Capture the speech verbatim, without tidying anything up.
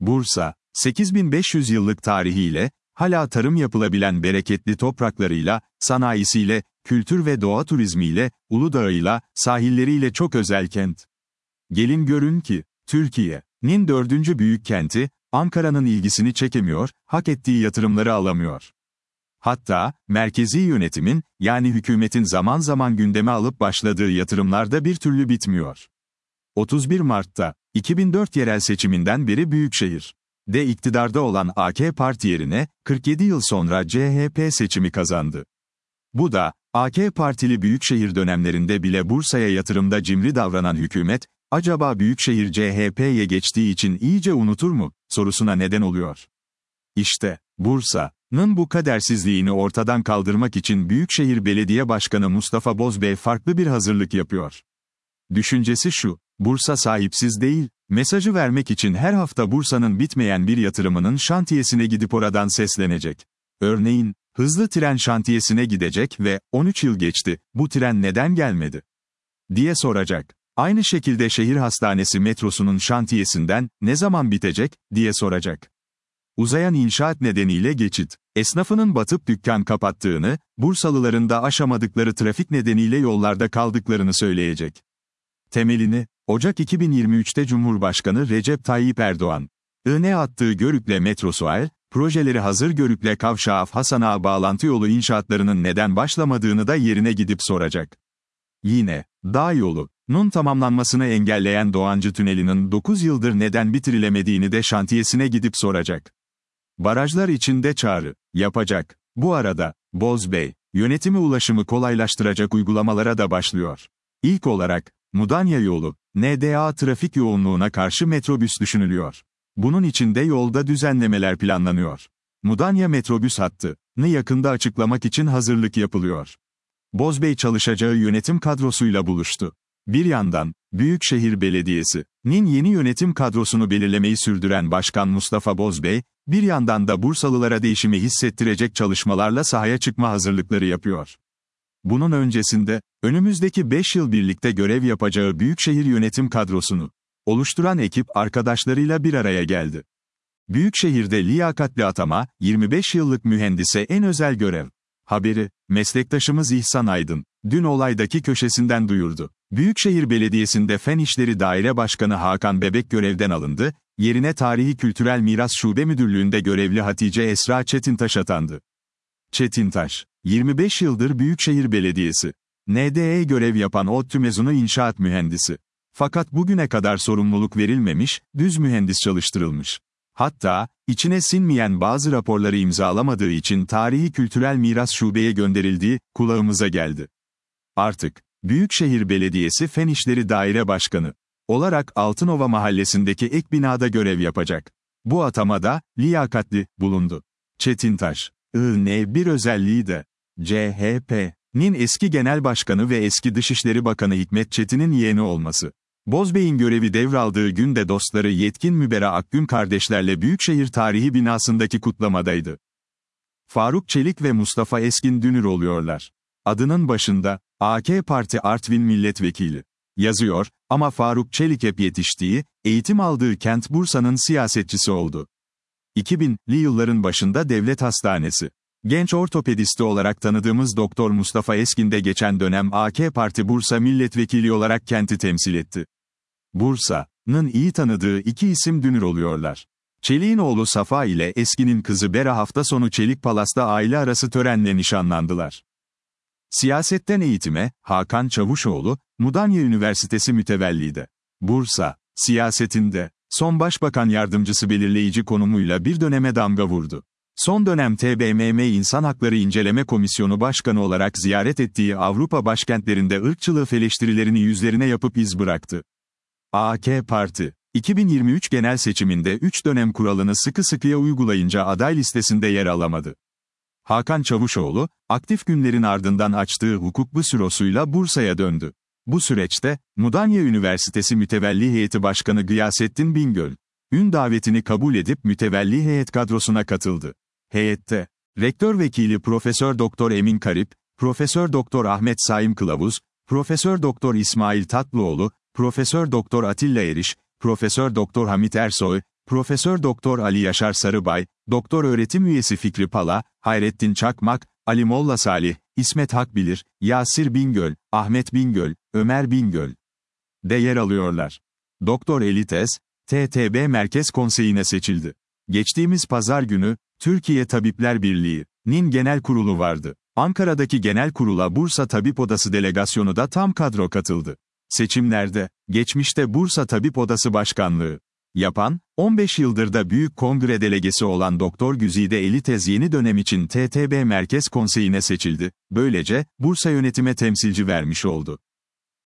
Bursa, sekiz bin beş yüz yıllık tarihiyle, hala tarım yapılabilen bereketli topraklarıyla, sanayisiyle, kültür ve doğa turizmiyle, Uludağ'ıyla, sahilleriyle çok özel kent. Gelin görün ki, Türkiye'nin dördüncü büyük kenti, Ankara'nın ilgisini çekemiyor, hak ettiği yatırımları alamıyor. Hatta, merkezi yönetimin, yani hükümetin zaman zaman gündeme alıp başladığı yatırımlarda bir türlü bitmiyor. otuz bir Mart'ta, iki bin dört yerel seçiminden beri Büyükşehir'de iktidarda olan A K Parti yerine, kırk yedi yıl sonra C H P seçimi kazandı. Bu da, A K Partili Büyükşehir dönemlerinde bile Bursa'ya yatırımda cimri davranan hükümet, acaba Büyükşehir C H P'ye geçtiği için iyice unutur mu, sorusuna neden oluyor. İşte, Bursa'nın bu kadersizliğini ortadan kaldırmak için Büyükşehir Belediye Başkanı Mustafa Bozbey farklı bir hazırlık yapıyor. Düşüncesi şu, Bursa sahipsiz değil, mesajı vermek için her hafta Bursa'nın bitmeyen bir yatırımının şantiyesine gidip oradan seslenecek. Örneğin, hızlı tren şantiyesine gidecek ve, on üç yıl geçti, bu tren neden gelmedi? diye soracak. Aynı şekilde şehir hastanesi metrosunun şantiyesinden, ne zaman bitecek, diye soracak. Uzayan inşaat nedeniyle geçit esnafının batıp dükkan kapattığını, Bursalıların da aşamadıkları trafik nedeniyle yollarda kaldıklarını söyleyecek. Temelini, Ocak iki bin yirmi üç'te Cumhurbaşkanı Recep Tayyip Erdoğan'ın attığı Görükle metrosual, projeleri hazır Görükle Kavşağı Hasan Ağa bağlantı yolu inşaatlarının neden başlamadığını da yerine gidip soracak. Yine, Dağ yolunun tamamlanmasını engelleyen Doğancı Tüneli'nin dokuz yıldır neden bitirilemediğini de şantiyesine gidip soracak. Barajlar için de çağrı yapacak. Bu arada, Bozbey, yönetimi ulaşımı kolaylaştıracak uygulamalara da başlıyor. İlk olarak, Mudanya yolu, N D A trafik yoğunluğuna karşı metrobüs düşünülüyor. Bunun için de yolda düzenlemeler planlanıyor. Mudanya metrobüs hattını yakında açıklamak için hazırlık yapılıyor. Bozbey çalışacağı yönetim kadrosuyla buluştu. Bir yandan, Büyükşehir Belediyesi'nin yeni yönetim kadrosunu belirlemeyi sürdüren Başkan Mustafa Bozbey, bir yandan da Bursalılara değişimi hissettirecek çalışmalarla sahaya çıkma hazırlıkları yapıyor. Bunun öncesinde, önümüzdeki beş yıl birlikte görev yapacağı Büyükşehir yönetim kadrosunu oluşturan ekip arkadaşlarıyla bir araya geldi. Büyükşehir'de liyakatli atama, yirmi beş yıllık mühendise en özel görev. Haberi, meslektaşımız İhsan Aydın, dün olaydaki köşesinden duyurdu. Büyükşehir Belediyesi'nde Fen İşleri Daire Başkanı Hakan Bebek görevden alındı, yerine Tarihi Kültürel Miras Şube Müdürlüğü'nde görevli Hatice Esra Çetintaş atandı. Çetintaş, yirmi beş yıldır Büyükşehir Belediyesi, N D E görev yapan ODTÜ mezunu inşaat mühendisi. Fakat bugüne kadar sorumluluk verilmemiş, düz mühendis çalıştırılmış. Hatta, içine sinmeyen bazı raporları imzalamadığı için Tarihi Kültürel Miras Şube'ye gönderildiği, kulağımıza geldi. Artık, Büyükşehir Belediyesi Fen İşleri Daire Başkanı olarak Altınova Mahallesi'ndeki ek binada görev yapacak. Bu atamada, liyakatli, bulundu. Çetintaş, I.N. bir özelliği de, C H P'nin eski Genel Başkanı ve eski Dışişleri Bakanı Hikmet Çetin'in yeğeni olması. Bozbey'in görevi devraldığı günde dostları Yetkin Mübera Akgün kardeşlerle Büyükşehir Tarihi binasındaki kutlamadaydı. Faruk Çelik ve Mustafa Eskin Dünür oluyorlar. Adının başında, A K Parti Artvin Milletvekili yazıyor, ama Faruk Çelik hep yetiştiği, eğitim aldığı kent Bursa'nın siyasetçisi oldu. iki binli yılların başında devlet hastanesi genç ortopedisti olarak tanıdığımız Doktor Mustafa Eskin de geçen dönem A K Parti Bursa Milletvekili olarak kenti temsil etti. Bursa'nın iyi tanıdığı iki isim Dünür oluyorlar. Çelik'in oğlu Safa ile Eskin'in kızı Bera hafta sonu Çelik Palas'ta aile arası törenle nişanlandılar. Siyasetten eğitime, Hakan Çavuşoğlu, Mudanya Üniversitesi mütevellide. Bursa, siyasetinde, son başbakan yardımcısı belirleyici konumuyla bir döneme damga vurdu. Son dönem T B M M İnsan Hakları İnceleme Komisyonu Başkanı olarak ziyaret ettiği Avrupa başkentlerinde ırkçılık eleştirilerini yüzlerine yapıp iz bıraktı. A K Parti, iki bin yirmi üç genel seçiminde üç dönem kuralını sıkı sıkıya uygulayınca aday listesinde yer alamadı. Hakan Çavuşoğlu, aktif günlerin ardından açtığı hukuk bürosuyla Bursa'ya döndü. Bu süreçte, Mudanya Üniversitesi Mütevelli Heyeti Başkanı Gıyasettin Bingöl'ün davetini kabul edip mütevelli heyet kadrosuna katıldı. Heyette, Rektör Vekili Profesör Doktor Emin Karip, Profesör Doktor Ahmet Saim Kılavuz, Profesör Doktor İsmail Tatlıoğlu, Profesör Doktor Atilla Eriş, Profesör Doktor Hamit Ersoy, Profesör Doktor Ali Yaşar Sarıbay, Doktor öğretim üyesi Fikri Pala, Hayrettin Çakmak, Ali Molla Salih, İsmet Hakbilir, Yasir Bingöl, Ahmet Bingöl, Ömer Bingöl de yer alıyorlar. Doktor Elites, T T B Merkez Konseyi'ne seçildi. Geçtiğimiz pazar günü, Türkiye Tabipler Birliği'nin genel kurulu vardı. Ankara'daki genel kurula Bursa Tabip Odası delegasyonu da tam kadro katıldı. Seçimlerde, geçmişte Bursa Tabip Odası Başkanlığı yapan, on beş yıldır da Büyük Kongre delegesi olan Doktor Güzide Elitez yeni dönem için T T B Merkez Konseyi'ne seçildi, böylece, Bursa yönetime temsilci vermiş oldu.